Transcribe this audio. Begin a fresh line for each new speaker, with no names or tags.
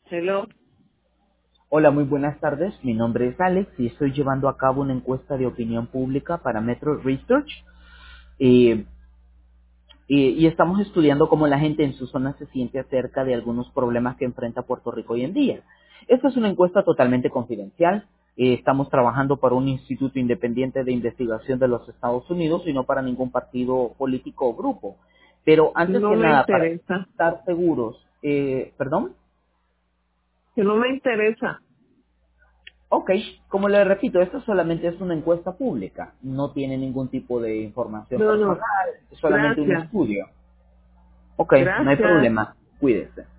Hello.
Hola, muy buenas tardes. Mi nombre es Alex y estoy llevando a cabo una encuesta de opinión pública para Metro Research. Eh, y estamos estudiando cómo la gente en su zona se siente acerca de algunos problemas que enfrenta Puerto Rico hoy en día. Esta es una encuesta totalmente confidencial. Estamos trabajando para un instituto independiente de investigación de los Estados Unidos y no para ningún partido político o grupo. Pero antes
No
que
me
nada, para
interesa.
estar seguros, ¿perdón?
Que no me interesa.
Ok, como le repito, esto solamente es una encuesta pública, no tiene ningún tipo de información
No, no.
personal, es solamente un
Gracias.
estudio. Ok, no hay
Gracias.
problema, cuídese.